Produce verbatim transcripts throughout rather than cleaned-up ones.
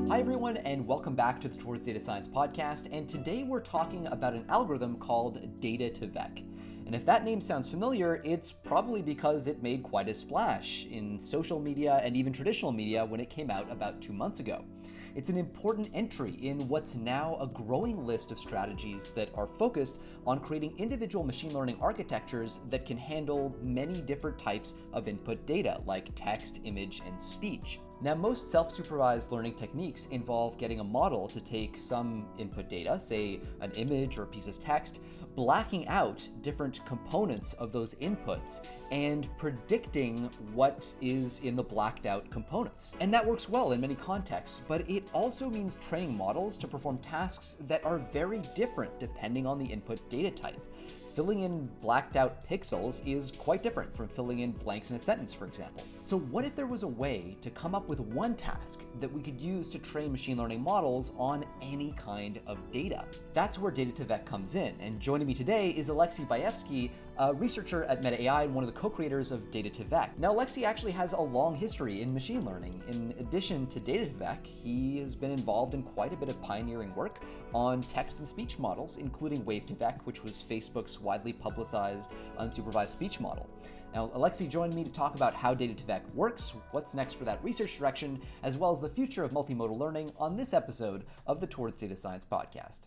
Hi everyone, and welcome back to the Towards Data Science podcast, and today we're talking about an algorithm called Data to Vec. And if that name sounds familiar, it's probably because it made quite a splash in social media and even traditional media when it came out about two months ago. It's an important entry in what's now a growing list of strategies that are focused on creating individual machine learning architectures that can handle many different types of input data, like text, image, and speech. Now, most self-supervised learning techniques involve getting a model to take some input data, say an image or a piece of text, blacking out different components of those inputs and predicting what is in the blacked out components. And that works well in many contexts, but it also means training models to perform tasks that are very different depending on the input data type. Filling in blacked out pixels is quite different from filling in blanks in a sentence, for example. So what if there was a way to come up with one task that we could use to train machine learning models on any kind of data? That's where Data to Vec comes in, and joining me today is Alexey Bayevsky, a researcher at Meta A I and one of the co-creators of Data to Vec. Now, Alexey actually has a long history in machine learning. In addition to Data to Vec, he has been involved in quite a bit of pioneering work on text and speech models, including Wave to Vec, which was Facebook's widely publicized unsupervised speech model. Now, Alexey joined me to talk about how Data to Vec works, what's next for that research direction, as well as the future of multimodal learning on this episode of the Towards Data Science podcast.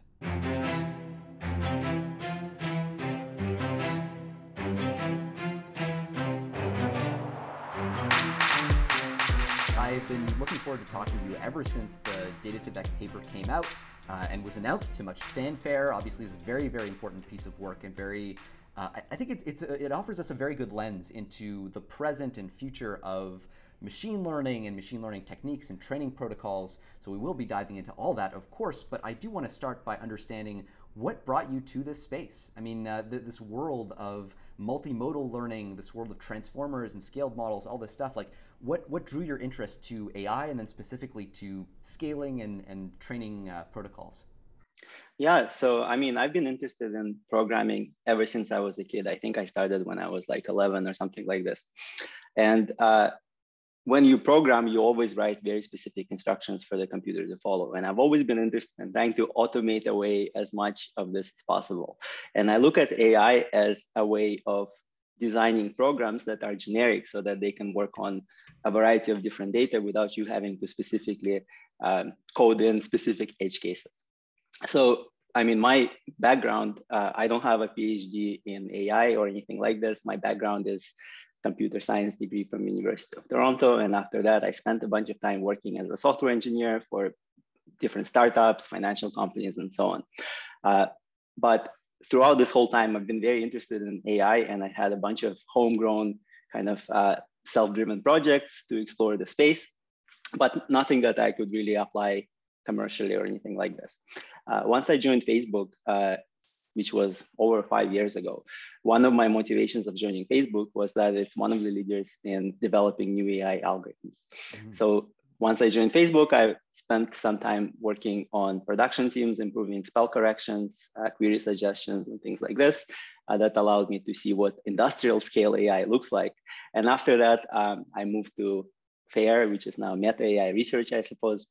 I've been looking forward to talking to you ever since the Data to Vec paper came out uh, and was announced to much fanfare. Obviously, it's a very, very important piece of work and very, uh, I think it's, it's a, it offers us a very good lens into the present and future of machine learning and machine learning techniques and training protocols. So we will be diving into all that, of course, but I do want to start by understanding what brought you to this space. I mean, uh, th- this world of multimodal learning, this world of transformers and scaled models, all this stuff, like what, what drew your interest to A I and then specifically to scaling and, and training uh, protocols? Yeah, so I mean, I've been interested in programming ever since I was a kid. I think I started when I was like eleven or something like this. And uh, when you program, you always write very specific instructions for the computer to follow. And I've always been interested in trying to automate away as much of this as possible. And I look at A I as a way of designing programs that are generic so that they can work on a variety of different data without you having to specifically um, code in specific edge cases. So, I mean, my background, uh, I don't have a PhD in A I or anything like this. My background is computer science degree from University of Toronto. And after that, I spent a bunch of time working as a software engineer for different startups, financial companies, and so on. Uh, but throughout this whole time, I've been very interested in A I, and I had a bunch of homegrown kind of uh, self-driven projects to explore the space, but nothing that I could really apply commercially or anything like this. Uh, once I joined Facebook, uh, which was over five years ago, one of my motivations of joining Facebook was that it's one of the leaders in developing new A I algorithms. Mm-hmm. So once I joined Facebook, I spent some time working on production teams, improving spell corrections, uh, query suggestions, and things like this. Uh, that allowed me to see what industrial scale A I looks like. And after that, um, I moved to FAIR, which is now Meta A I Research, I suppose,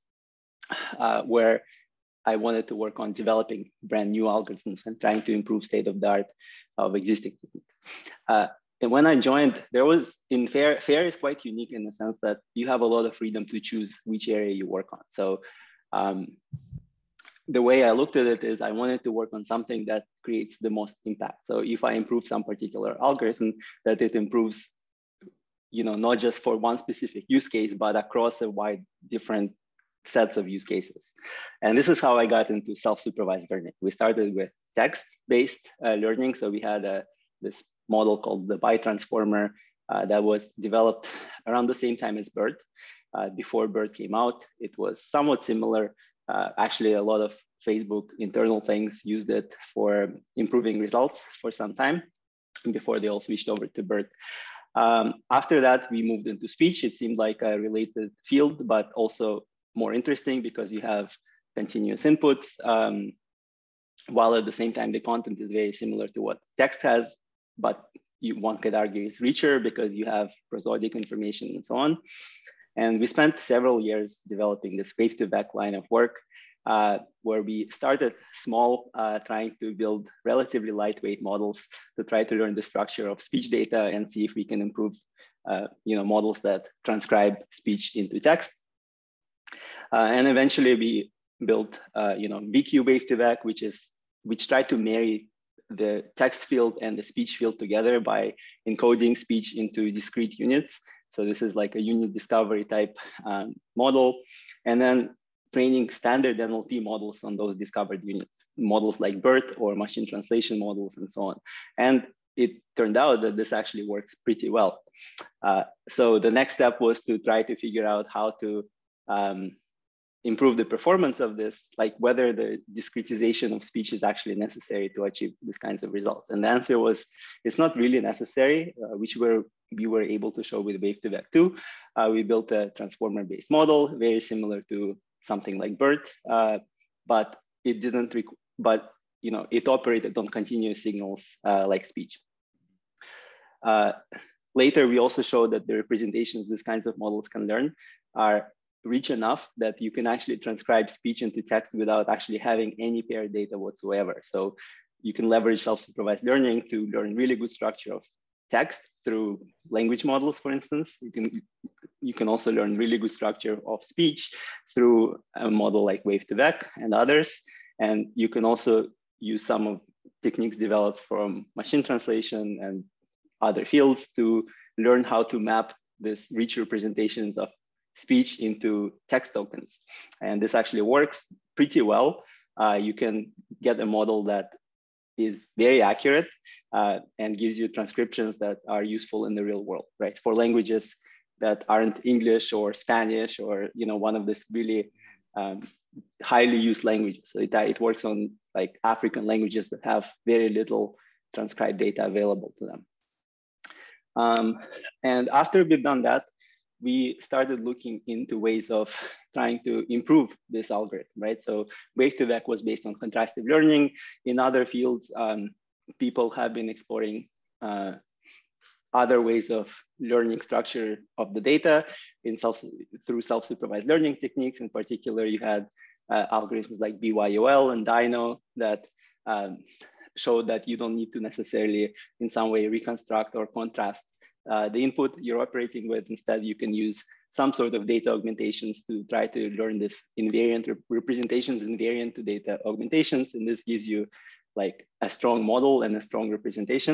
uh, where I wanted to work on developing brand new algorithms and trying to improve state of the art of existing techniques. Uh, and when I joined, there was in FAIR, FAIR is quite unique in the sense that you have a lot of freedom to choose which area you work on. So um, the way I looked at it is I wanted to work on something that creates the most impact. So if I improve some particular algorithm, that it improves, you know, not just for one specific use case, but across a wide different sets of use cases. And this is how I got into self-supervised learning. We started with text-based uh, learning. So we had a, this model called the BiTransformer uh, that was developed around the same time as BERT. Uh, before BERT came out, it was somewhat similar. Uh, actually, a lot of Facebook internal things used it for improving results for some time before they all switched over to BERT. Um, after that, we moved into speech. It seemed like a related field, but also more interesting because you have continuous inputs, um, while at the same time, the content is very similar to what text has, but you, one could argue is richer because you have prosodic information and so on. And we spent several years developing this wave to vec line of work, uh, where we started small, uh, trying to build relatively lightweight models to try to learn the structure of speech data and see if we can improve uh, you know, models that transcribe speech into text. Uh, and eventually we built uh, you know, V Q wave to vec, which is which tried to marry the text field and the speech field together by encoding speech into discrete units. So this is like a unit discovery type um, model. And then training standard N L P models on those discovered units, models like BERT or machine translation models and so on. And it turned out that this actually works pretty well. Uh, so the next step was to try to figure out how to um, improve the performance of this, like whether the discretization of speech is actually necessary to achieve these kinds of results. And the answer was, it's not really necessary, uh, which were, we were able to show with wave to vec two. Uh, we built a transformer-based model, very similar to something like BERT, uh, but it didn't, but you know, it operated on continuous signals uh, like speech. Uh, later, we also showed that the representations these kinds of models can learn are rich enough that you can actually transcribe speech into text without actually having any paired data whatsoever. So you can leverage self-supervised learning to learn really good structure of text through language models, for instance. You can, you can also learn really good structure of speech through a model like wave to vec and others. And you can also use some of techniques developed from machine translation and other fields to learn how to map this rich representations of speech into text tokens. And this actually works pretty well. Uh, you can get a model that is very accurate uh, and gives you transcriptions that are useful in the real world, right? For languages that aren't English or Spanish or, you know, one of these really um, highly used languages. So it, it works on like African languages that have very little transcribed data available to them. Um, and after we've done that, we started looking into ways of trying to improve this algorithm, right? So wave to vec was based on contrastive learning. In other fields, um, people have been exploring uh, other ways of learning structure of the data in self, through self-supervised learning techniques. In particular, you had uh, algorithms like B Y O L and Dino that um, showed that you don't need to necessarily in some way reconstruct or contrast Uh, the input you're operating with. Instead, you can use some sort of data augmentations to try to learn this invariant rep representations invariant to data augmentations. And this gives you like a strong model and a strong representation.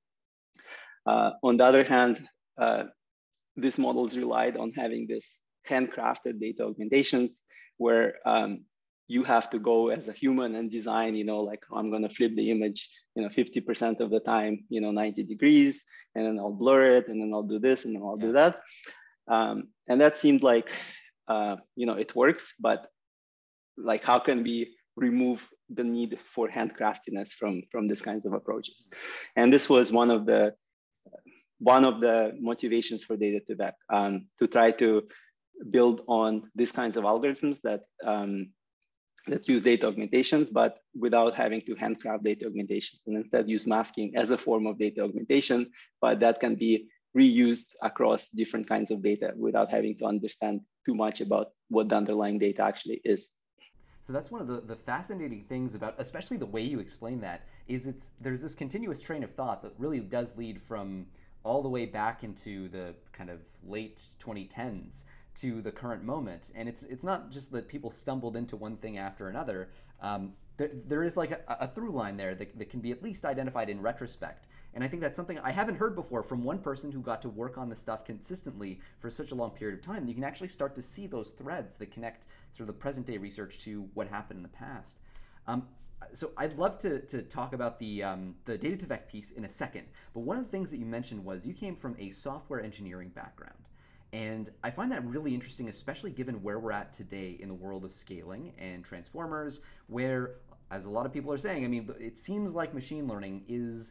Uh, on the other hand, uh, these models relied on having this handcrafted data augmentations where um, you have to go as a human and design, you know, like I'm going to flip the image, you know, fifty percent of the time, you know, ninety degrees, and then I'll blur it, and then I'll do this, and then I'll yeah. do that. Um, and that seemed like, uh, you know, it works, but like, how can we remove the need for handcraftiness from, from these kinds of approaches? And this was one of the, one of the motivations for data to vec, um, to try to build on these kinds of algorithms that, um, that use data augmentations, but without having to handcraft data augmentations, and instead use masking as a form of data augmentation, but that can be reused across different kinds of data without having to understand too much about what the underlying data actually is. So that's one of the, the fascinating things about, especially the way you explain that, is it's there's this continuous train of thought that really does lead from all the way back into the kind of late twenty tens to the current moment. And it's it's not just that people stumbled into one thing after another. Um, there, there is like a, a through line there that, that can be at least identified in retrospect. And I think that's something I haven't heard before from one person who got to work on this stuff consistently for such a long period of time. You can actually start to see those threads that connect sort of the present day research to what happened in the past. Um, so I'd love to, to talk about the, um, the data to vec piece in a second. But one of the things that you mentioned was you came from a software engineering background. And I find that really interesting, especially given where we're at today in the world of scaling and transformers, where, as a lot of people are saying, I mean, it seems like machine learning is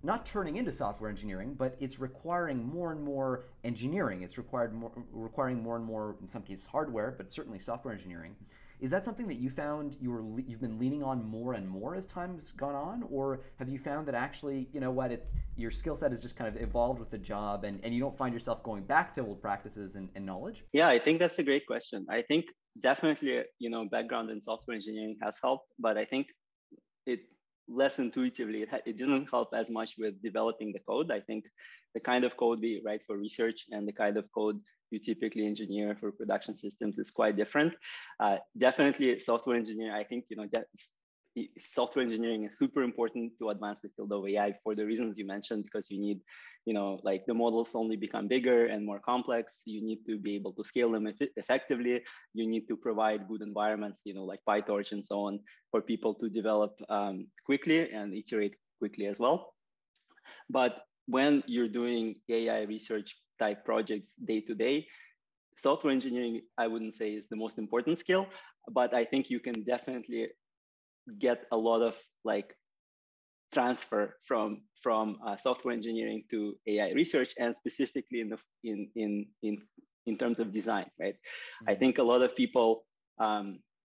not turning into software engineering, but it's requiring more and more engineering. It's required more, requiring more and more, in some cases, hardware, but certainly software engineering. Is that something that you found you were you've been leaning on more and more as time's gone on, or have you found that actually, you know what, it, your skill set has just kind of evolved with the job, and, and you don't find yourself going back to old practices and, and knowledge? Yeah, I think that's a great question. I think definitely, you know, background in software engineering has helped, but I think it less intuitively. It, ha- it didn't help as much with developing the code. I think the kind of code we write for research and the kind of code you typically engineer for production systems is quite different. Uh, definitely, software engineering. I think you know that software engineering is super important to advance the field of A I for the reasons you mentioned, because you need, you know, like the models only become bigger and more complex. You need to be able to scale them eff- effectively. You need to provide good environments, you know, like PyTorch and so on, for people to develop um, quickly and iterate quickly as well. But when you're doing A I research type projects day to day, software engineering, I wouldn't say is the most important skill, but I think you can definitely get a lot of like transfer from from uh, software engineering to A I research, and specifically in the in in in in terms of design, right? Mm-hmm. I think a lot of people, um,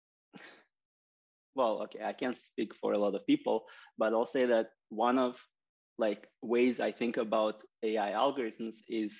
well, okay, I can't speak for a lot of people, but I'll say that one of like ways I think about A I algorithms is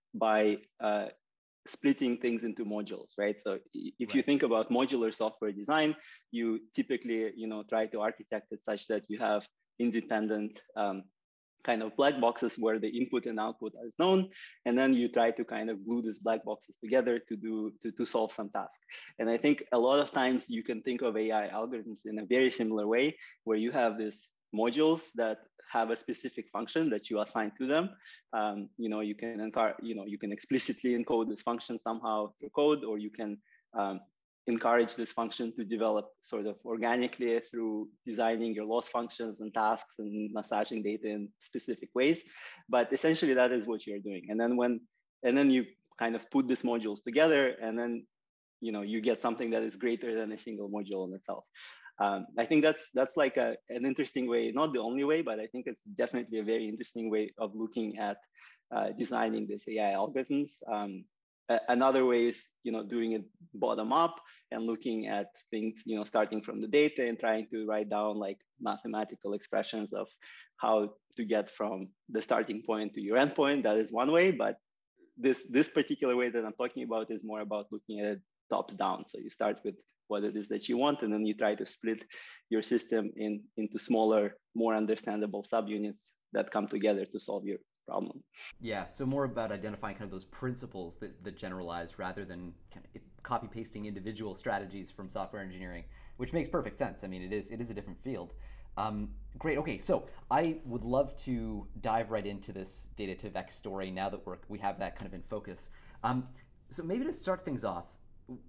by uh, splitting things into modules, right? So if right. you think about modular software design, you typically, you know, try to architect it such that you have independent um, kind of black boxes where the input and output is known, and then you try to kind of glue these black boxes together to do to, to solve some task. And I think a lot of times you can think of A I algorithms in a very similar way, where you have these modules that have a specific function that you assign to them. Um, you know, you can encar- you know, you can explicitly encode this function somehow through code, or you can um, encourage this function to develop sort of organically through designing your loss functions and tasks and massaging data in specific ways. But essentially, that is what you're doing. And then when and then you kind of put these modules together, and then you know you get something that is greater than a single module in itself. Um, I think that's that's like a, an interesting way, not the only way, but I think it's definitely a very interesting way of looking at uh, designing this A I algorithms. Um, a- another way is, you know, doing it bottom up and looking at things, you know, starting from the data and trying to write down like mathematical expressions of how to get from the starting point to your endpoint. That is one way, but this this particular way that I'm talking about is more about looking at it tops down. So you start with what it is that you want, and then you try to split your system in into smaller, more understandable subunits that come together to solve your problem. Yeah, so more about identifying kind of those principles that, that generalize rather than kind of copy pasting individual strategies from software engineering, which makes perfect sense. I mean, it is it is a different field. Um, great. Okay, so I would love to dive right into this Data to Vec story now that we're we have that kind of in focus. Um, so maybe to start things off,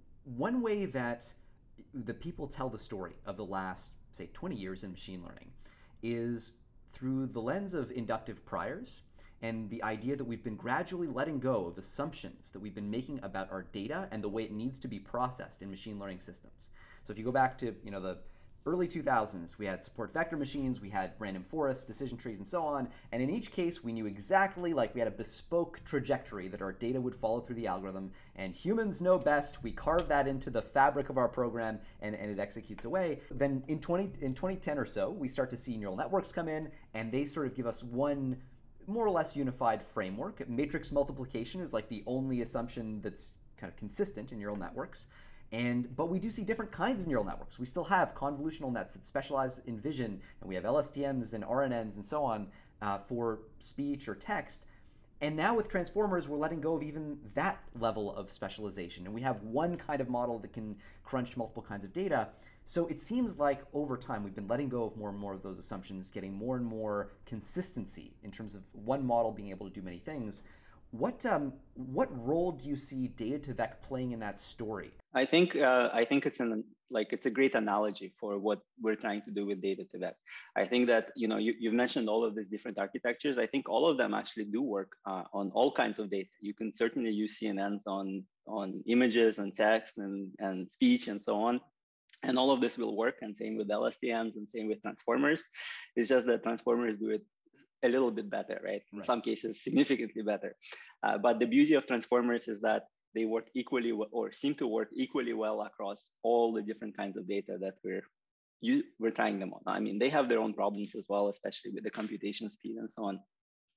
one way that the people tell the story of the last, say, twenty years in machine learning is through the lens of inductive priors and the idea that we've been gradually letting go of assumptions that we've been making about our data and the way it needs to be processed in machine learning systems. So if you go back to, you know, the early two thousands, we had support vector machines, we had random forests, decision trees, and so on. And in each case, we knew exactly, like we had a bespoke trajectory that our data would follow through the algorithm. And humans know best. We carve that into the fabric of our program, and, and it executes away. Then in twenty in twenty ten or so, we start to see neural networks come in, and they sort of give us one more or less unified framework. Matrix multiplication is like the only assumption that's kind of consistent in neural networks. And but we do see different kinds of neural networks. We still have convolutional nets that specialize in vision, and we have L S T Ms and R N Ns and so on uh, for speech or text. And now with transformers, we're letting go of even that level of specialization. And we have one kind of model that can crunch multiple kinds of data. So it seems like over time, we've been letting go of more and more of those assumptions, getting more and more consistency in terms of one model being able to do many things. What um, what role do you see Data to Vec playing in that story? I think uh, I think it's an like it's a great analogy for what we're trying to do with Data to Vec. I think that you know you, you've mentioned all of these different architectures. I think all of them actually do work uh, on all kinds of data. You can certainly use C N Ns on on images and text and and speech and so on. And all of this will work, and same with L S T Ms and same with transformers. It's just that transformers do it a little bit better, right? In right. some cases, significantly better. Uh, but the beauty of transformers is that they work equally well, or seem to work equally well across all the different kinds of data that we're you, we're trying them on. I mean, they have their own problems as well, especially with the computation speed and so on.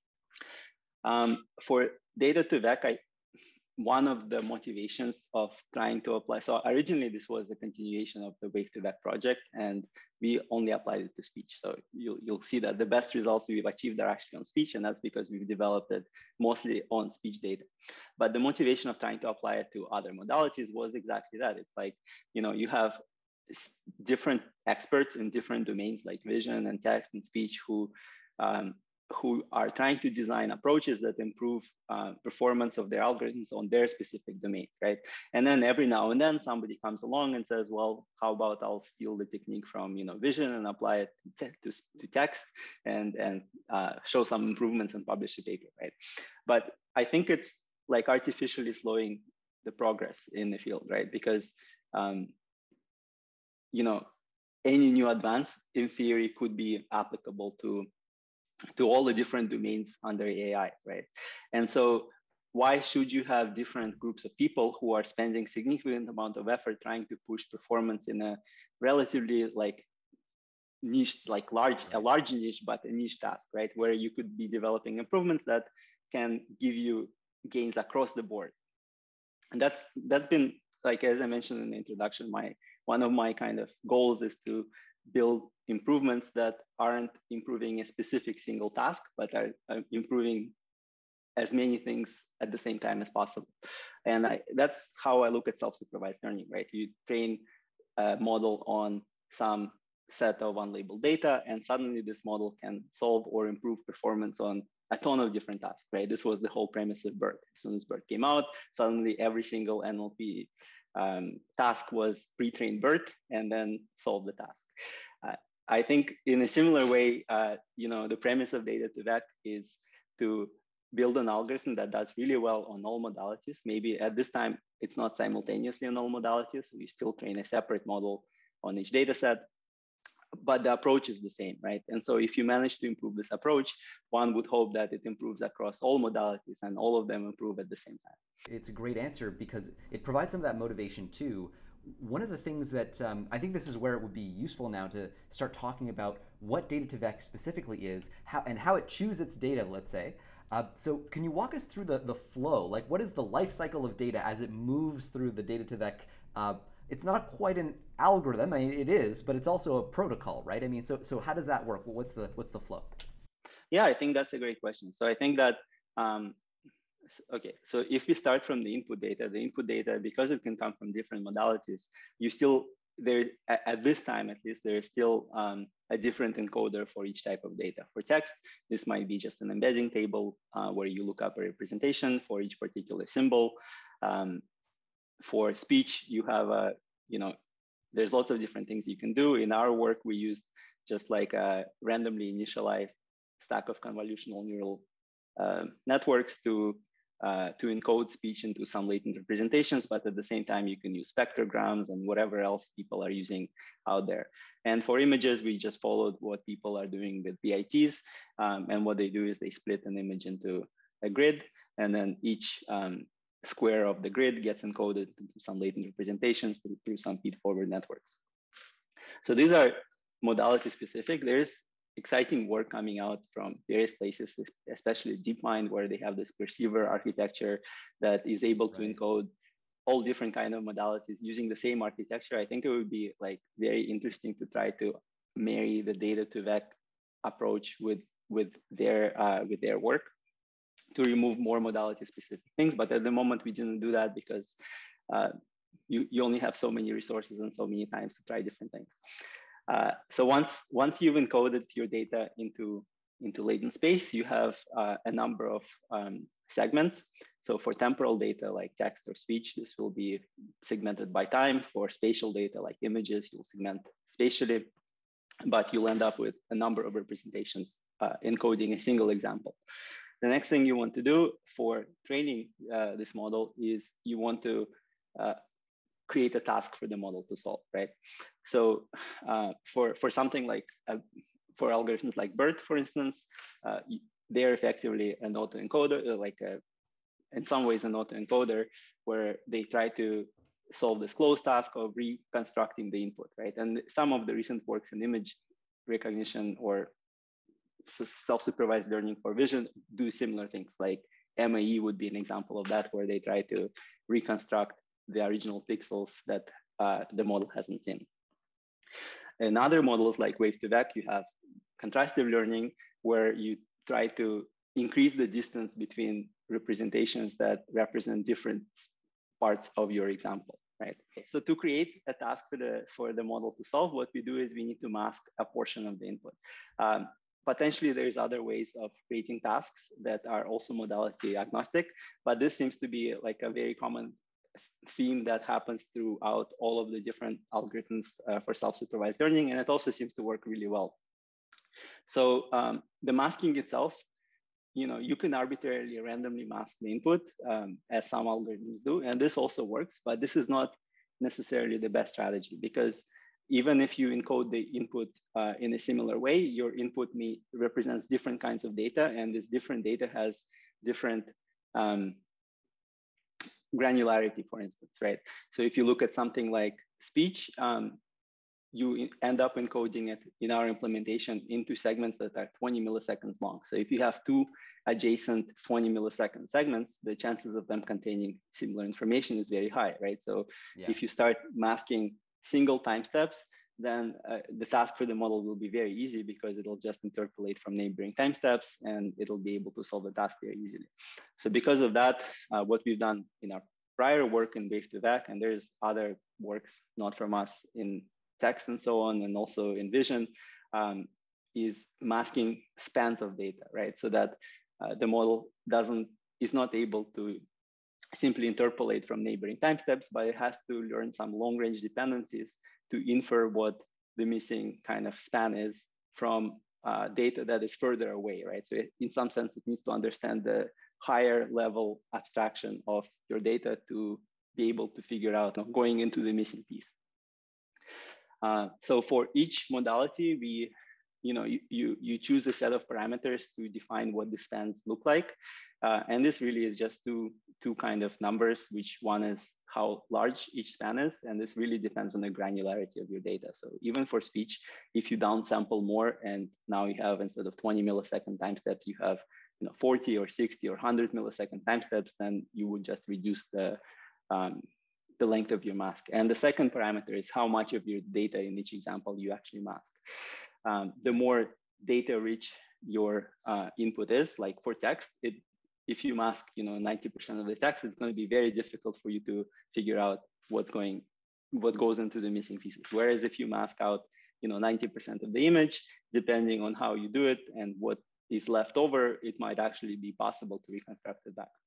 Um, for data to vec, I, one of the motivations of trying to apply, so originally this was a continuation of the Wake to Vec project, and we only applied it to speech. So you'll, you'll see that the best results we've achieved are actually on speech, and that's because we've developed it mostly on speech data. But the motivation of trying to apply it to other modalities was exactly that. It's like, you know, you have different experts in different domains like vision and text and speech who um, who are trying to design approaches that improve uh, performance of their algorithms on their specific domains, right? And then every now and then somebody comes along and says, well, how about I'll steal the technique from, you know, vision and apply it to, to, to text and, and uh, show some improvements and publish a paper, right? But I think it's like artificially slowing the progress in the field, right? Because, um, you know, any new advance in theory could be applicable to to all the different domains under A I, right? And so why should you have different groups of people who are spending significant amount of effort trying to push performance in a relatively like niche, like large, a large niche, but a niche task, right? Where you could be developing improvements that can give you gains across the board. And that's that's been, like, as I mentioned in the introduction, my one of my kind of goals is to build improvements that aren't improving a specific single task, but are, are improving as many things at the same time as possible. And I, that's how I look at self-supervised learning, right? You train a model on some set of unlabeled data, and suddenly this model can solve or improve performance on a ton of different tasks, right? This was the whole premise of BERT. As soon as BERT came out, suddenly every single N L P um, task was pre-trained BERT and then solved the task. Uh, I think in a similar way, uh, you know, the premise of data to vec is to build an algorithm that does really well on all modalities. Maybe at this time, it's not simultaneously on all modalities. We still train a separate model on each data set, but the approach is the same, right? And so if you manage to improve this approach, one would hope that it improves across all modalities and all of them improve at the same time. It's a great answer because it provides some of that motivation too. One of the things that um, I think this is where it would be useful now to start talking about what data to vec specifically is, how, and how it chews its data, let's say. Uh, so can you walk us through the, the flow? Like, what is the life cycle of data as it moves through the data to vec? Uh, it's not quite an algorithm. I mean, it is, but it's also a protocol, right? I mean, so so how does that work? What's the what's the flow? Yeah, I think that's a great question. So I think that um, okay, so if we start from the input data, the input data, because it can come from different modalities, you still, there at, at this time at least, there is still um, a different encoder for each type of data. For text, this might be just an embedding table uh, where you look up a representation for each particular symbol. Um, for speech, you have a, you know, there's lots of different things you can do. In our work, we used just like a randomly initialized stack of convolutional neural uh, networks to Uh, to encode speech into some latent representations, but at the same time, you can use spectrograms and whatever else people are using out there. And for images, we just followed what people are doing with B I Ts. Um, and what they do is they split an image into a grid, and then each um, square of the grid gets encoded into some latent representations through, through some feed-forward networks. So these are modality specific. There's exciting work coming out from various places, especially DeepMind, where they have this perceiver architecture that is able to right. encode all different kind of modalities using the same architecture. I think it would be like very interesting to try to marry the data to vec approach with with their uh, with their work to remove more modality specific things. But at the moment, we didn't do that because uh, you you only have so many resources and so many times to try different things. Uh, so once once you've encoded your data into into latent space, you have uh, a number of um, segments. So for temporal data like text or speech, this will be segmented by time. For spatial data like images, you'll segment spatially, but you'll end up with a number of representations uh, encoding a single example. The next thing you want to do for training uh, this model is you want to uh, create a task for the model to solve, right? So uh, for, for something like, a, for algorithms like BERT, for instance, uh, they're effectively an autoencoder, uh, like a, in some ways an autoencoder, where they try to solve this closed task of reconstructing the input, right? And some of the recent works in image recognition or self-supervised learning for vision do similar things. Like M A E would be an example of that, where they try to reconstruct the original pixels that uh, the model hasn't seen. In other models like wave to vec, you have contrastive learning, where you try to increase the distance between representations that represent different parts of your example, right? So to create a task for the, for the model to solve, what we do is we need to mask a portion of the input. Um, potentially, there's other ways of creating tasks that are also modality agnostic, but this seems to be like a very common theme that happens throughout all of the different algorithms uh, for self-supervised learning, and it also seems to work really well. So um, the masking itself, you know, you can arbitrarily randomly mask the input, um, as some algorithms do, and this also works, but this is not necessarily the best strategy, because even if you encode the input uh, in a similar way, your input may represents different kinds of data, and this different data has different um, granularity, for instance, right? So if you look at something like speech, um, you end up encoding it in our implementation into segments that are twenty milliseconds long. So if you have two adjacent twenty millisecond segments, the chances of them containing similar information is very high, right? So yeah. If you start masking single time steps, then uh, the task for the model will be very easy, because it'll just interpolate from neighboring time steps and it'll be able to solve the task very easily. So because of that, uh, what we've done in our prior work in wave to vec, and there's other works not from us in text and so on, and also in vision, um, is masking spans of data, right? So that uh, the model doesn't, is not able to simply interpolate from neighboring time steps, but it has to learn some long range dependencies to infer what the missing kind of span is from uh, data that is further away, right? So it, in some sense, it needs to understand the higher level abstraction of your data to be able to figure out going into the missing piece. Uh, so for each modality, we, you know, you, you, you choose a set of parameters to define what the spans look like. Uh, and this really is just two, two kind of numbers, which one is how large each span is. And this really depends on the granularity of your data. So even for speech, if you downsample more, and now you have, instead of twenty millisecond time steps, you have, you know, forty or sixty or one hundred millisecond time steps, then you would just reduce the, um, the length of your mask. And the second parameter is how much of your data in each example you actually mask. Um, the more data rich your uh, input is, like for text, it, if you mask, you know, ninety percent of the text, it's going to be very difficult for you to figure out what's going, what goes into the missing pieces. Whereas if you mask out, you know, ninety percent of the image, depending on how you do it and what is left over, it might actually be possible to reconstruct it back.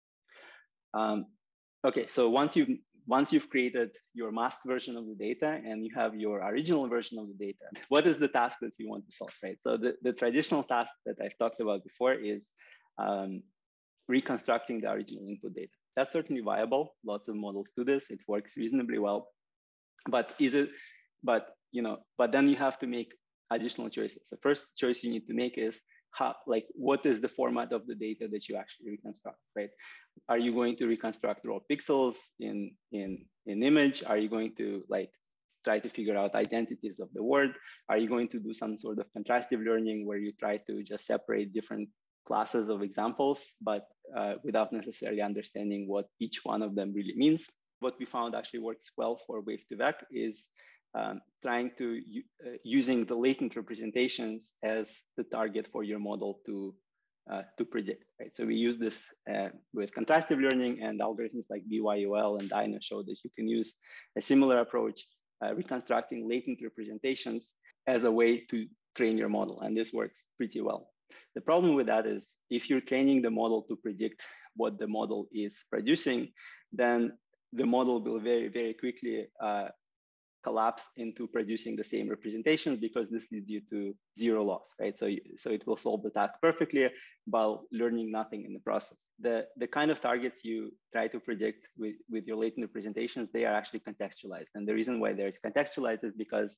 Um, okay, so once you've Once you've created your masked version of the data and you have your original version of the data, what is the task that you want to solve, right? So the, the traditional task that I've talked about before is um, reconstructing the original input data. That's certainly viable. Lots of models do this. It works reasonably well. But is it, but, you know, but then you have to make additional choices. The first choice you need to make is, how, like, what is the format of the data that you actually reconstruct, right? Are you going to reconstruct raw pixels in, in, in image? Are you going to like try to figure out identities of the word? Are you going to do some sort of contrastive learning where you try to just separate different classes of examples, but uh, without necessarily understanding what each one of them really means? What we found actually works well for wave to vec is Um, trying to uh, using the latent representations as the target for your model to uh, to predict, right? So we use this uh, with contrastive learning, and algorithms like B Y O L and Dyna show that you can use a similar approach, uh, reconstructing latent representations as a way to train your model, and this works pretty well. The problem with that is if you're training the model to predict what the model is producing, then the model will very, very quickly uh, collapse into producing the same representation, because this leads you to zero loss, right? So, so it will solve the task perfectly while learning nothing in the process. The, the kind of targets you try to predict with, with your latent representations, they are actually contextualized. And the reason why they're contextualized is because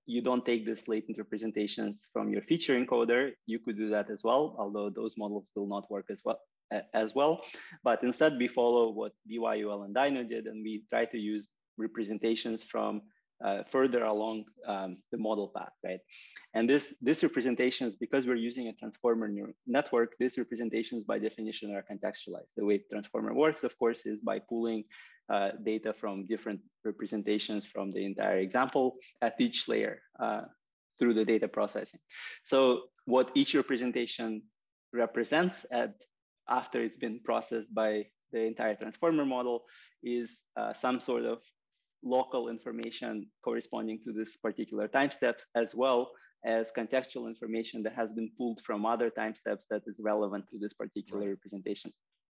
you don't take these latent representations from your feature encoder. You could do that as well, although those models will not work as well. As well, but instead we follow what B Y U L and Dino did, and we try to use representations from uh, further along um, the model path, right? And this this representations, because we're using a transformer neural network, these representations by definition are contextualized. The way transformer works, of course, is by pooling uh, data from different representations from the entire example at each layer uh, through the data processing. So what each representation represents at after it's been processed by the entire transformer model is uh, some sort of local information corresponding to this particular time steps, as well as contextual information that has been pulled from other time steps that is relevant to this particular right. representation.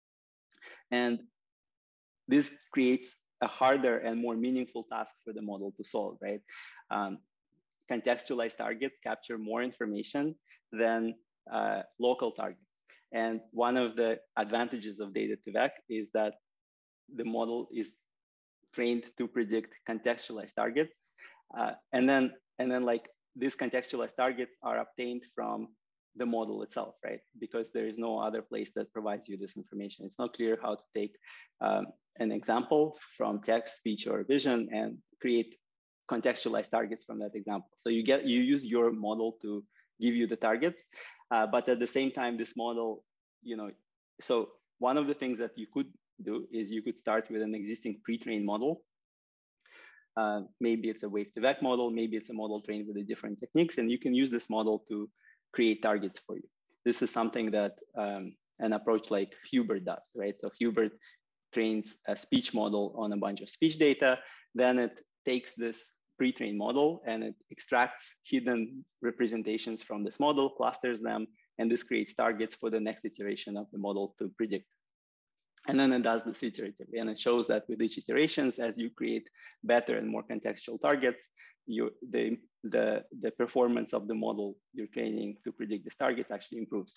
And this creates a harder and more meaningful task for the model to solve, right? Um, contextualized targets capture more information than uh, local targets. And one of the advantages of data-to-vec is that the model is trained to predict contextualized targets. Uh, and then, and then like these contextualized targets are obtained from the model itself, right? Because there is no other place that provides you this information. It's not clear how to take um, an example from text, speech, or vision and create contextualized targets from that example. So you get, you use your model to give you the targets, uh, but at the same time, this model, you know, so one of the things that you could do is you could start with an existing pre-trained model. Uh, maybe it's a wave-to-vec model, maybe it's a model trained with the different techniques, and you can use this model to create targets for you. This is something that um, an approach like Hubert does, right? So Hubert trains a speech model on a bunch of speech data, then it takes this pre-trained model and it extracts hidden representations from this model, clusters them, and this creates targets for the next iteration of the model to predict. And then it does this iteratively, and it shows that with each iterations, as you create better and more contextual targets, you, the, the, the performance of the model you're training to predict these targets actually improves.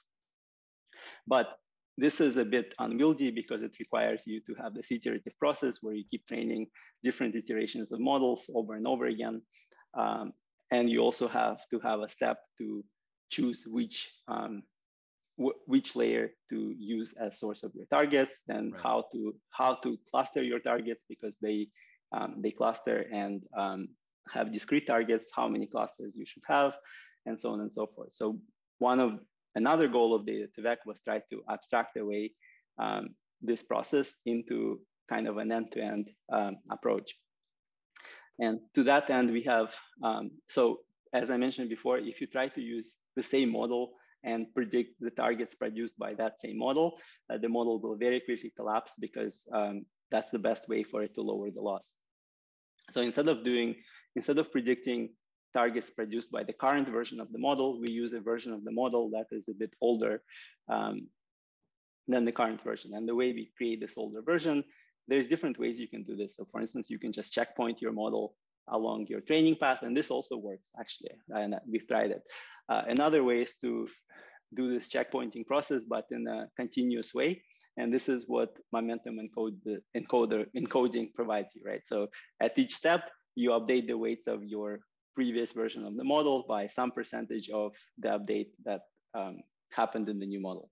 But this is a bit unwieldy because it requires you to have this iterative process where you keep training different iterations of models over and over again. Um, and you also have to have a step to choose which um, which layer to use as source of your targets, then right. how to how to cluster your targets because they um, they cluster and um, have discrete targets, how many clusters you should have, and so on and so forth. So one of another goal of data-to-vec was try to abstract away um, this process into kind of an end-to-end um, approach. And to that end, we have um, so as I mentioned before, if you try to use the same model and predict the targets produced by that same model, uh, the model will very quickly collapse because um, that's the best way for it to lower the loss. So instead of doing, instead of predicting targets produced by the current version of the model, we use a version of the model that is a bit older um, than the current version. And the way we create this older version, there's different ways you can do this. So for instance, you can just checkpoint your model along your training path, and this also works actually, and we've tried it. Uh, another way is to do this checkpointing process, but in a continuous way. And this is what Momentum encode the encoder encoding provides you, right? So at each step, you update the weights of your previous version of the model by some percentage of the update that um, happened in the new model.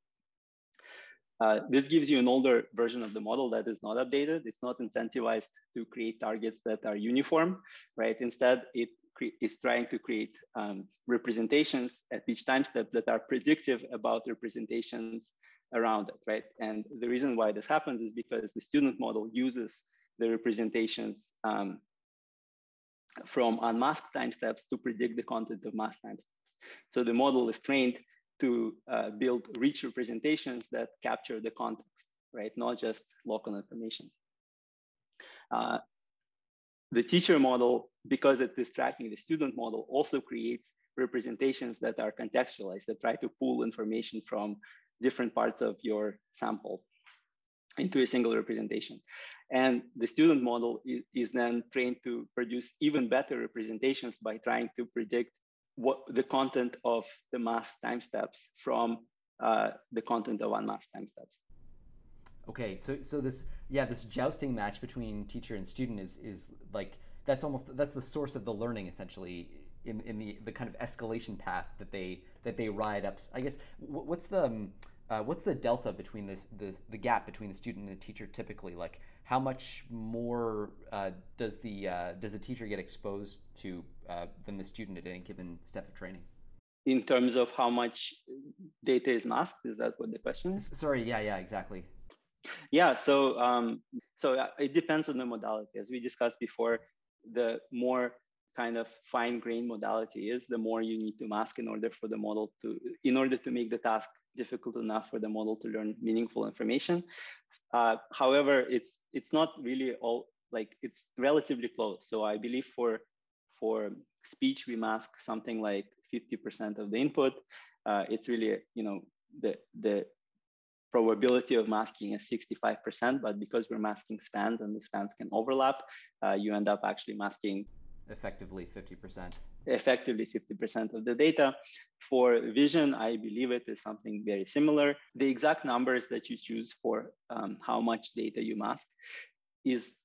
Uh, this gives you an older version of the model that is not updated. It's not incentivized to create targets that are uniform, right? Instead, it is trying to create um, representations at each time step that are predictive about representations around it, right? And the reason why this happens is because the student model uses the representations um, from unmasked time steps to predict the content of masked time steps. So the model is trained to uh, build rich representations that capture the context, right? Not just local information. Uh, the teacher model, because it is tracking the student model, also creates representations that are contextualized, that try to pull information from different parts of your sample into a single representation. And the student model is, is then trained to produce even better representations by trying to predict what the content of the masked time steps from uh, the content of unmasked time steps. Okay, so so this yeah this jousting match between teacher and student is is like that's almost that's the source of the learning essentially in in the the kind of escalation path that they that they ride up. I guess what's the um, uh, what's the delta between this the the gap between the student and the teacher typically? Like how much more uh, does the uh, does the teacher get exposed to uh, than the student at any given step of training? In terms of how much data is masked, is that what the question is? Sorry, yeah, yeah, exactly. Yeah, so um, so it depends on the modality. As we discussed before, the more kind of fine-grained modality is, the more you need to mask in order for the model to, in order to make the task difficult enough for the model to learn meaningful information. Uh, however, it's it's not really all, like it's relatively close. So I believe for for speech, we mask something like fifty percent of the input. Uh, it's really, you know, the the probability of masking is sixty-five percent, but because we're masking spans and the spans can overlap, uh, you end up actually masking effectively fifty percent. Effectively fifty percent of the data. For vision, I believe it is something very similar. The exact numbers that you choose for um, how much data you mask is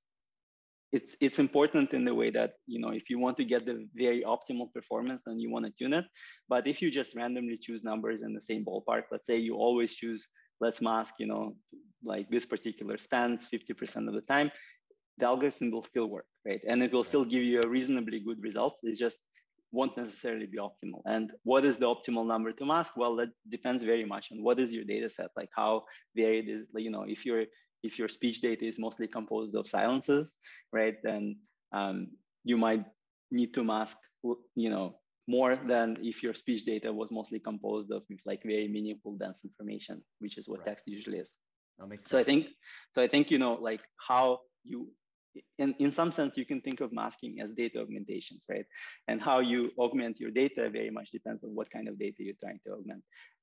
it's it's important in the way that, you know, if you want to get the very optimal performance, then you want to tune it. But if you just randomly choose numbers in the same ballpark, let's say you always choose, let's mask, you know, like this particular spans fifty percent of the time, the algorithm will still work, right? And it will still give you a reasonably good result. It just won't necessarily be optimal. And what is the optimal number to mask? Well, that depends very much on what is your data set, like how varied is, you know, if you're if your speech data is mostly composed of silences, right, then um, you might need to mask, you know, more than if your speech data was mostly composed of like very meaningful, dense information, which is what right. text usually is. That makes sense. So I think, so I think, you know, like how you, in, in some sense, you can think of masking as data augmentations, right? And how you augment your data very much depends on what kind of data you're trying to augment.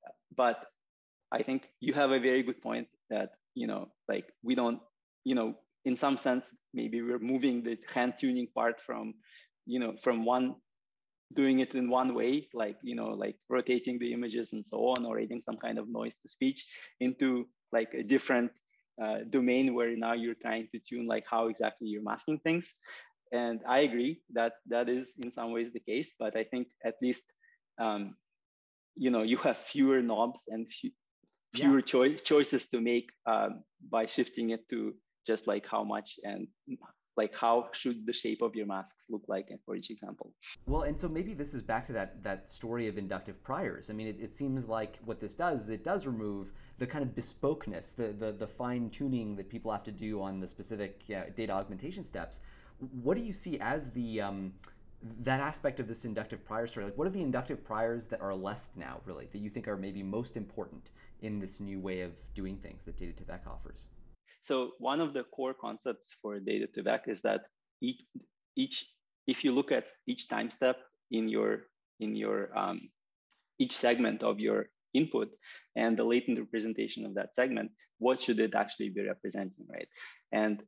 But I think you have a very good point that, you know, like we don't, you know, in some sense, maybe we're moving the hand tuning part from, you know, from one, doing it in one way, like, you know, like rotating the images and so on, or adding some kind of noise to speech, into like a different uh, domain where now you're trying to tune like how exactly you're masking things. And I agree that that is in some ways the case, but I think at least, um, you know, you have fewer knobs and few, fewer yeah. choi choices to make um, by shifting it to just like how much and like how should the shape of your masks look like for each example. Well, and so maybe this is back to that that story of inductive priors. I mean, it, it seems like what this does is it does remove the kind of bespokeness, the the, the fine tuning that people have to do on the specific uh, data augmentation steps. What do you see as the um, that aspect of this inductive prior story? Like, what are the inductive priors that are left now, really, that you think are maybe most important in this new way of doing things that data2vec offers? So one of the core concepts for data2vec is that each, each, if you look at each time step in your, in your um, each segment of your input and the latent representation of that segment, what should it actually be representing, right? And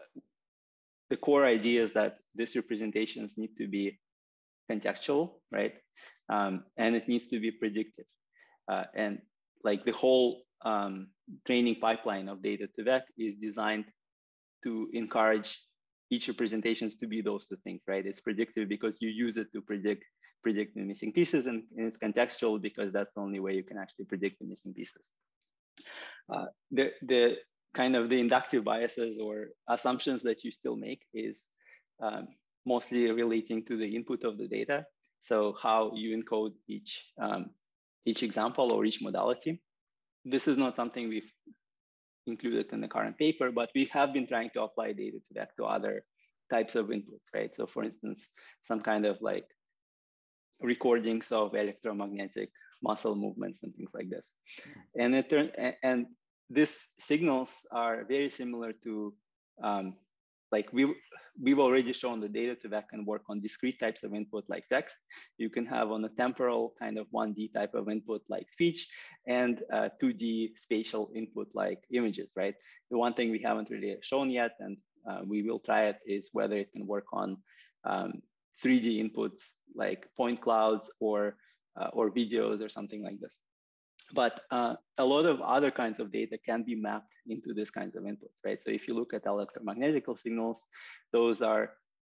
the core idea is that these representations need to be contextual, right? Um, and it needs to be predictive. Uh, and like the whole um, training pipeline of data2vec is designed to encourage each representations to be those two things, right? It's predictive because you use it to predict predict the missing pieces, and, and it's contextual because that's the only way you can actually predict the missing pieces. Uh, the the kind of the inductive biases or assumptions that you still make is um, mostly relating to the input of the data. So how you encode each um, each example or each modality. This is not something we've included in the current paper, but we have been trying to apply data2vec to other types of inputs, right? So for instance, some kind of like recordings of electromagnetic muscle movements and things like this. And it turn, and these signals are very similar to um, like we, we've already shown the data2vec can work on discrete types of input like text. You can have on a temporal kind of one D type of input like speech, and uh, two D spatial input like images, right? The one thing we haven't really shown yet, and uh, we will try it, is whether it can work on um, three D inputs like point clouds or, uh, or videos or something like this. But uh, a lot of other kinds of data can be mapped into these kinds of inputs, right? So if you look at electromagnetical signals, those are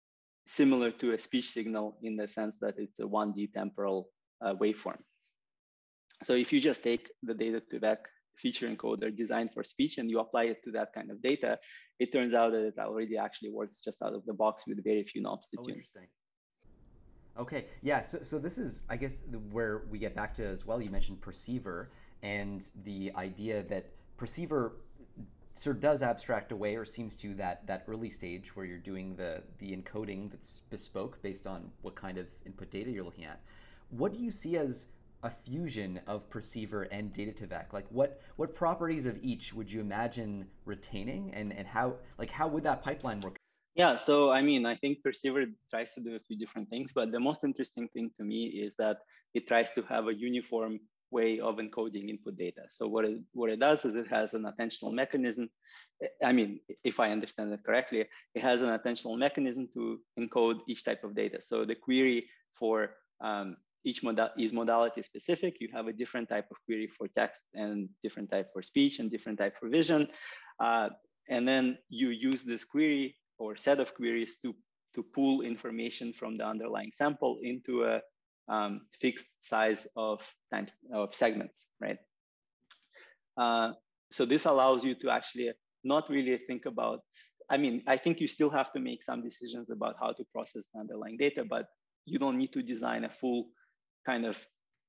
similar to a speech signal in the sense that it's a one D temporal uh, waveform. So if you just take the data to vec feature encoder designed for speech and you apply it to that kind of data, it turns out that it already actually works just out of the box with very few knobs to Oh, tune. interesting. Okay, yeah, so, so this is, I guess, where we get back to as well. You mentioned perceiver and the idea that perceiver sort of does abstract away, or seems to, that that early stage where you're doing the the encoding that's bespoke based on what kind of input data you're looking at. What do you see as a fusion of perceiver and data to vec? Like what what properties of each would you imagine retaining, and and how like how would that pipeline work? Yeah, so I mean, I think perceiver tries to do a few different things, but the most interesting thing to me is that it tries to have a uniform way of encoding input data. So what it, what it does is it has an attentional mechanism. I mean, if I understand it correctly, it has an attentional mechanism to encode each type of data. So the query for um, each modal is modality specific. You have a different type of query for text and different type for speech and different type for vision. Uh, and then you use this query or set of queries to, to pull information from the underlying sample into a um, fixed size of times of segments, right? Uh, so this allows you to actually not really think about, I mean, I think you still have to make some decisions about how to process the underlying data, but you don't need to design a full kind of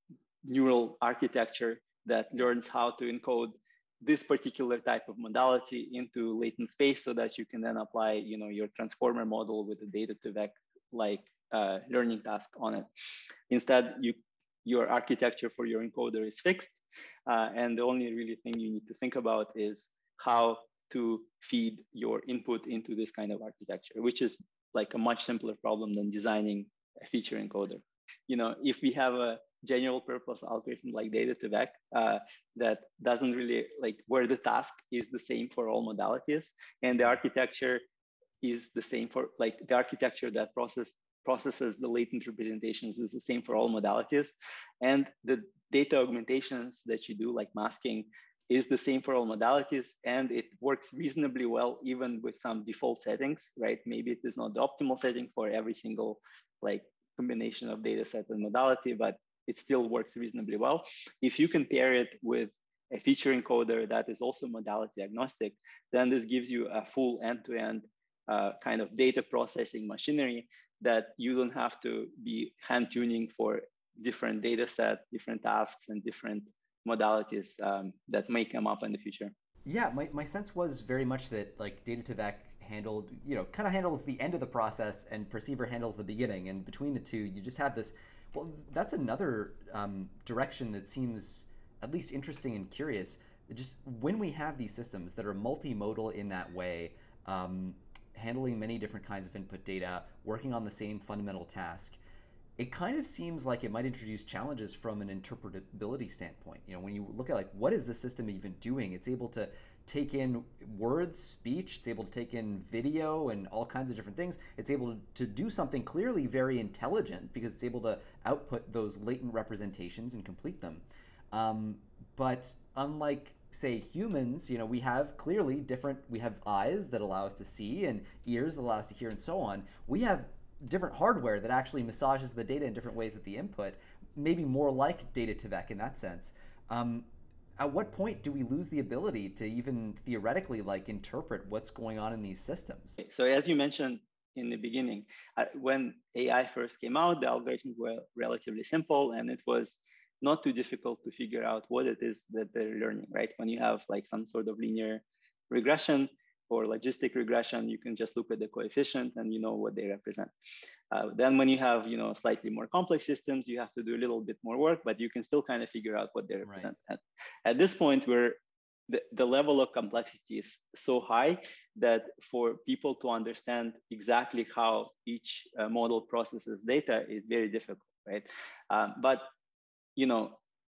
neural architecture that learns how to encode this particular type of modality into latent space so that you can then apply, you know, your transformer model with the data to vec like uh, learning task on it. Instead, you, your architecture for your encoder is fixed. Uh, and the only really thing you need to think about is how to feed your input into this kind of architecture, which is like a much simpler problem than designing a feature encoder. You know, if we have a general purpose algorithm like data to vec uh, that doesn't really like where the task is the same for all modalities and the architecture is the same for like the architecture that process processes the latent representations is the same for all modalities, and the data augmentations that you do like masking is the same for all modalities, and it works reasonably well even with some default settings, right? Maybe it is not the optimal setting for every single like combination of data set and modality, but it still works reasonably well. If you compare it with a feature encoder that is also modality agnostic, then this gives you a full end-to-end uh, kind of data processing machinery that you don't have to be hand tuning for different data set, different tasks, and different modalities um, that may come up in the future. Yeah, my, my sense was very much that like data to vec handled, you know, kind of handles the end of the process and perceiver handles the beginning. And between the two, you just have this, well, that's another um, direction that seems at least interesting and curious. Just when we have these systems that are multimodal in that way, um, handling many different kinds of input data, working on the same fundamental task, it kind of seems like it might introduce challenges from an interpretability standpoint. You know, when you look at like what is the system even doing, it's able to take in words, speech, it's able to take in video and all kinds of different things. It's able to do something clearly very intelligent because it's able to output those latent representations and complete them. Um, but unlike say humans, you know, we have clearly different, we have eyes that allow us to see and ears that allow us to hear and so on. We have different hardware that actually massages the data in different ways at the input, maybe more like data to vec in that sense. Um, at what point do we lose the ability to even theoretically like interpret what's going on in these systems? So as you mentioned in the beginning, uh, when A I first came out, the algorithms were relatively simple and it was not too difficult to figure out what it is that they're learning, right? When you have like some sort of linear regression or logistic regression, you can just look at the coefficient and you know what they represent. Uh, then when you have, you know, slightly more complex systems, you have to do a little bit more work, but you can still kind of figure out what they represent. Right. At, at this point, where the, the level of complexity is so high that for people to understand exactly how each uh, model processes data is very difficult, right? Um, but you know,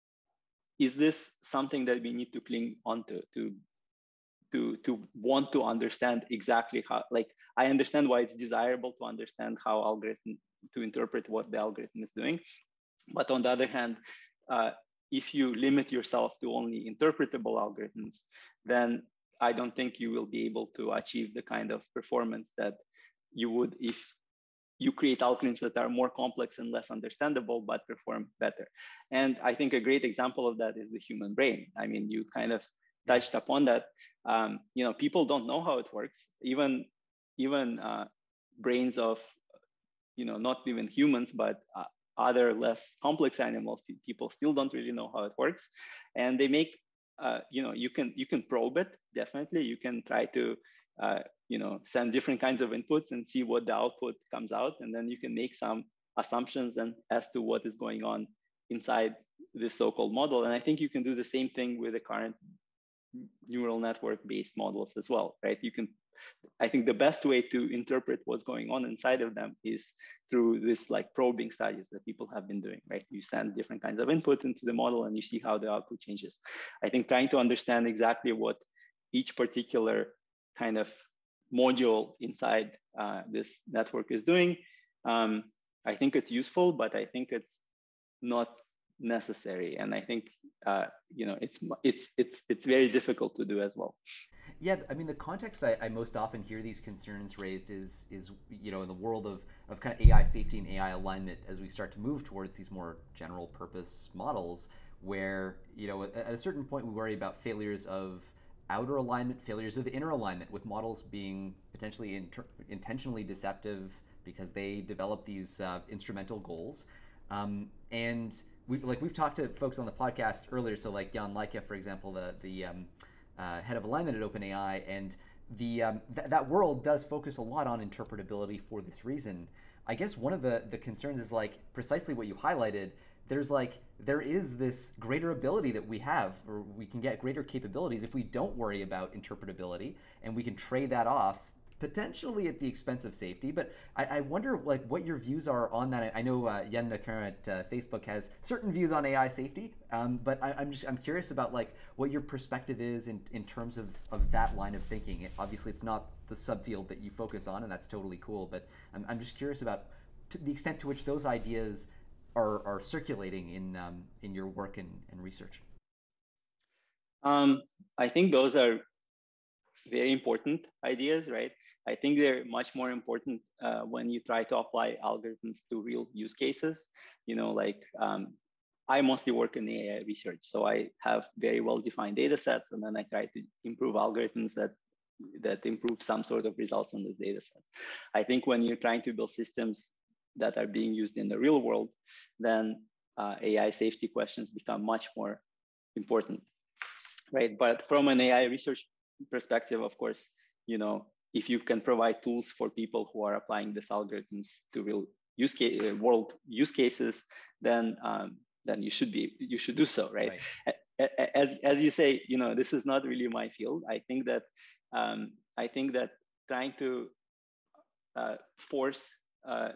is this something that we need to cling onto to to to want to understand exactly how? Like, I understand why it's desirable to understand how algorithm to interpret what the algorithm is doing, but on the other hand, uh, if you limit yourself to only interpretable algorithms, then I don't think you will be able to achieve the kind of performance that you would if you create algorithms that are more complex and less understandable, but perform better. And I think a great example of that is the human brain. I mean, you kind of touched upon that. Um, you know, people don't know how it works. Even, even uh, brains of, you know, not even humans, but uh, other less complex animals, people still don't really know how it works. And they make, uh, you know, you can you can probe it, definitely. You can try to, uh, you know, send different kinds of inputs and see what the output comes out. And then you can make some assumptions and as to what is going on inside this so-called model. And I think you can do the same thing with the current neural network-based models as well, right? You can, I think the best way to interpret what's going on inside of them is through this like probing studies that people have been doing, right? You send different kinds of input into the model and you see how the output changes. I think trying to understand exactly what each particular kind of module inside uh, this network is doing, um, I think it's useful, but I think it's not necessary. And I think uh, you know it's it's it's it's very difficult to do as well. Yeah, I mean, the context I, I most often hear these concerns raised is is you know in the world of of kind of A I safety and A I alignment as we start to move towards these more general purpose models, where you know at, at a certain point we worry about failures of outer alignment, failures of inner alignment, with models being potentially inter- intentionally deceptive because they develop these uh, instrumental goals. Um, and we've like we've talked to folks on the podcast earlier, so like Jan Leike, for example, the the um, uh, head of alignment at OpenAI, and the um, th- that world does focus a lot on interpretability for this reason. I guess one of the the concerns is like precisely what you highlighted. There's like there is this greater ability that we have, or we can get greater capabilities if we don't worry about interpretability, and we can trade that off potentially at the expense of safety. But I, I wonder like what your views are on that. I know uh, Yen Nakur at uh, Facebook has certain views on A I safety, um, but I, I'm just I'm curious about like what your perspective is in, in terms of, of that line of thinking. It, obviously, it's not the subfield that you focus on, and that's totally cool. But I'm, I'm just curious about to the extent to which those ideas are, are circulating in um, in your work and, and research. Um, I think those are very important ideas, right? I think they're much more important uh, when you try to apply algorithms to real use cases. You know, like um, I mostly work in A I research, so I have very well-defined data sets, and then I try to improve algorithms that that improve some sort of results on those data sets. I think when you're trying to build systems that are being used in the real world, then uh, A I safety questions become much more important, right? But from an A I research perspective, of course, you know, if you can provide tools for people who are applying these algorithms to real use case, world use cases, then um, then you should be you should do so, right? right? As as you say, you know, this is not really my field. I think that um, I think that trying to uh, force uh,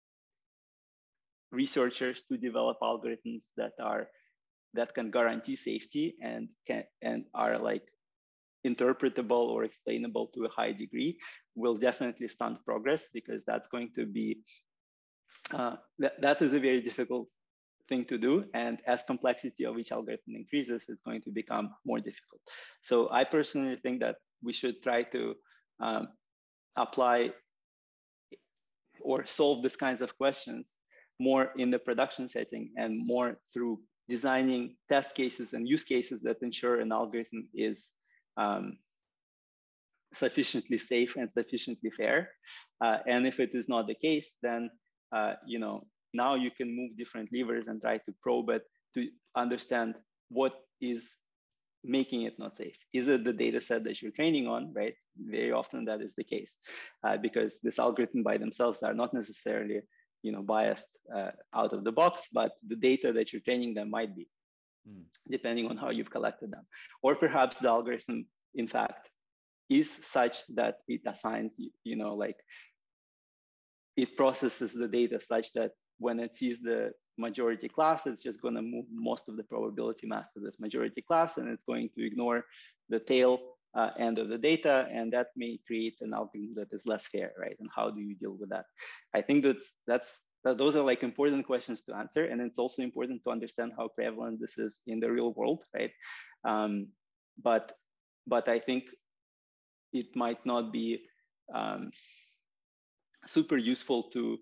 researchers to develop algorithms that are that can guarantee safety and can and are like interpretable or explainable to a high degree will definitely stunt progress, because that's going to be uh, that, that is a very difficult thing to do, and as complexity of each algorithm increases, it's going to become more difficult. So I personally think that we should try to um, apply or solve these kinds of questions more in the production setting and more through designing test cases and use cases that ensure an algorithm is um, sufficiently safe and sufficiently fair. Uh, and if it is not the case, then uh, you know now you can move different levers and try to probe it to understand what is making it not safe. Is it the data set that you're training on, right? Very often that is the case, uh, because this algorithm by themselves are not necessarily you know, biased uh, out of the box, but the data that you're training them might be, mm. depending on how you've collected them. Or perhaps the algorithm, in fact, is such that it assigns, you know, like it processes the data such that when it sees the majority class, it's just going to move most of the probability mass to this majority class, and it's going to ignore the tail uh, end of the data, and that may create an algorithm that is less fair, right? And how do you deal with that? I think that's that's that those are like important questions to answer, and it's also important to understand how prevalent this is in the real world, right? Um, but but I think it might not be um, super useful to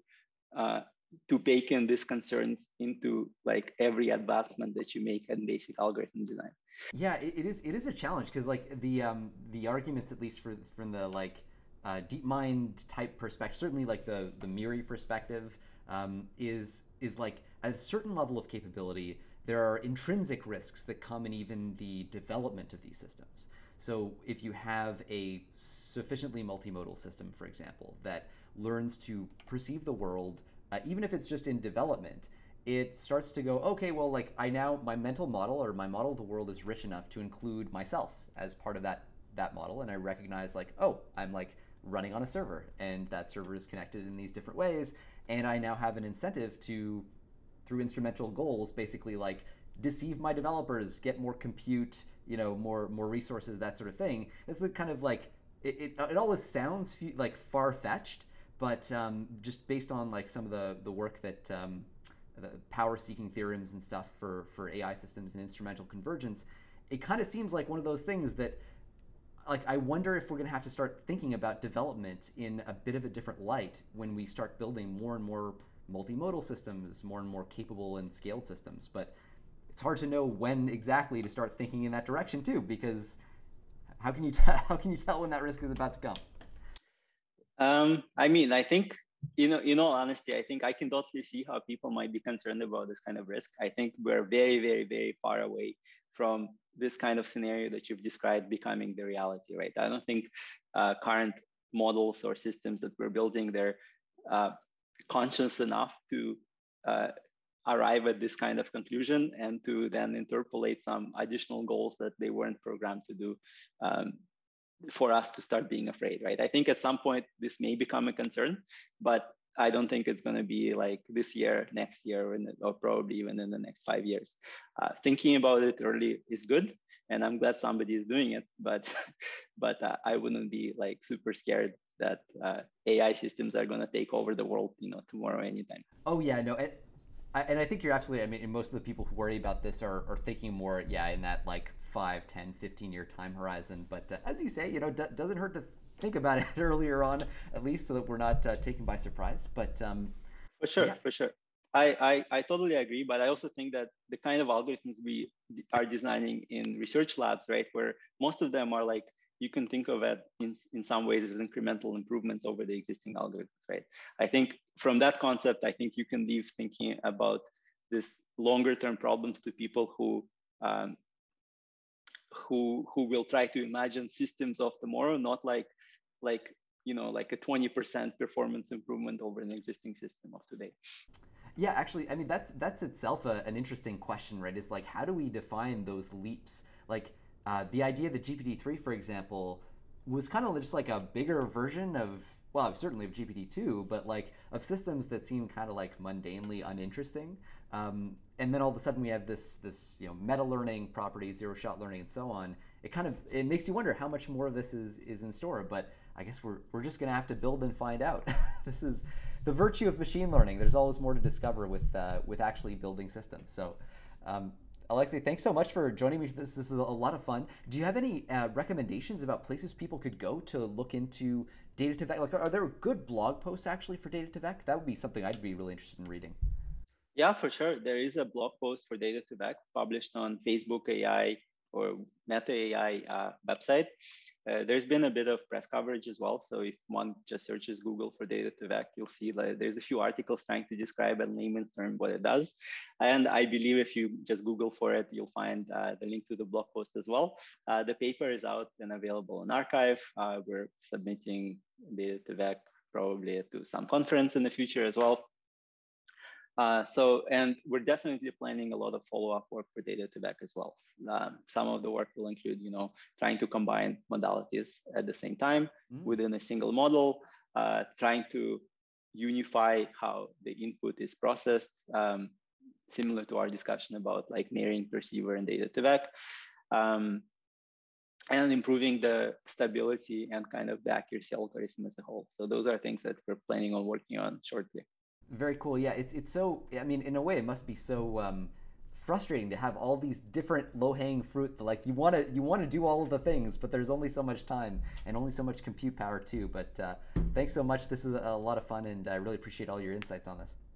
uh, to bake in these concerns into like every advancement that you make in basic algorithm design. Yeah, it, it is. It is a challenge because like the um the arguments, at least for from the like uh, DeepMind type perspective, certainly like the the MIRI perspective, um, is is like at a certain level of capability, there are intrinsic risks that come in even the development of these systems. So if you have a sufficiently multimodal system, for example, that learns to perceive the world, uh, even if it's just in development, it starts to go, okay, well, like I now, my mental model or my model of the world is rich enough to include myself as part of that that model, and I recognize like, oh, I'm like running on a server, and that server is connected in these different ways, and I now have an incentive to, through instrumental goals, basically like deceive my developers, get more compute, you know, more more resources, that sort of thing. It's the kind of like it it, it always sounds like far fetched, but um, just based on like some of the the work that um, the power seeking theorems and stuff for for A I systems and instrumental convergence, it kind of seems like one of those things that like I wonder if we're going to have to start thinking about development in a bit of a different light when we start building more and more multimodal systems, more and more capable and scaled systems. But it's hard to know when exactly to start thinking in that direction too, because how can you tell how can you tell when that risk is about to come? Um, I mean, I think you know, in all honesty, I think I can totally see how people might be concerned about this kind of risk. I think we're very, very, very far away from this kind of scenario that you've described becoming the reality, right? I don't think uh, current models or systems that we're building, they're uh, conscious enough to uh, arrive at this kind of conclusion and to then interpolate some additional goals that they weren't programmed to do. Um, for us to start being afraid, right? I think at some point this may become a concern, but I don't think it's going to be like this year, next year, or probably even in the next five years. Uh, thinking about it early is good, and I'm glad somebody is doing it. But, but uh, I wouldn't be like super scared that uh, A I systems are going to take over the world, you know, tomorrow anytime. Oh yeah, no. It, I, and I think you're absolutely, I mean, and most of the people who worry about this are, are thinking more, yeah, in that like five, ten, fifteen year time horizon. But uh, as you say, you know, d- doesn't hurt to think about it earlier on, at least so that we're not uh, taken by surprise. But um, for sure, yeah. for sure. I, I, I totally agree, but I also think that the kind of algorithms we are designing in research labs, right, where most of them are like, you can think of it in, in some ways as incremental improvements over the existing algorithms, right? I think from that concept, I think you can leave thinking about this longer term problems to people who, um, who, who will try to imagine systems of tomorrow, not like, like, you know, like a twenty percent performance improvement over an existing system of today. Yeah, actually, I mean, that's that's itself a, an interesting question, right? Is like, how do we define those leaps? Like, uh, the idea that G P T three, for example, was kind of just like a bigger version of, well, certainly of G P T two, but like of systems that seem kind of like mundanely uninteresting. Um, and then all of a sudden we have this this you know meta learning properties, zero shot learning, and so on. It kind of it makes you wonder how much more of this is is in store. But I guess we're we're just gonna have to build and find out. This is the virtue of machine learning. There's always more to discover with uh, with actually building systems. So. Um, Alexei, thanks so much for joining me for this. This is a lot of fun. Do you have any uh, recommendations about places people could go to look into data2vec? Like, are there good blog posts actually for data2vec? That would be something I'd be really interested in reading. Yeah, for sure. There is a blog post for data2vec published on Facebook A I or Meta A I uh, website. Uh, there's been a bit of press coverage as well. So if one just searches Google for data2vec, you'll see like there's a few articles trying to describe in layman's term what it does. And I believe if you just Google for it, you'll find uh, the link to the blog post as well. Uh, the paper is out and available in archive. Uh, we're submitting data2vec probably to some conference in the future as well. Uh, so, and we're definitely planning a lot of follow-up work for data2vec as well. Um, some of the work will include, you know, trying to combine modalities at the same time mm. within a single model, uh, trying to unify how the input is processed, um, similar to our discussion about like mirroring perceiver and data2vec, um, and improving the stability and kind of the accuracy algorithm as a whole. So those are things that we're planning on working on shortly. Very cool. Yeah, it's it's so. I mean, in a way, it must be so um, frustrating to have all these different low-hanging fruit that, like, you want to you want to do all of the things, but there's only so much time and only so much compute power too. But uh, thanks so much. This is a lot of fun, and I really appreciate all your insights on this.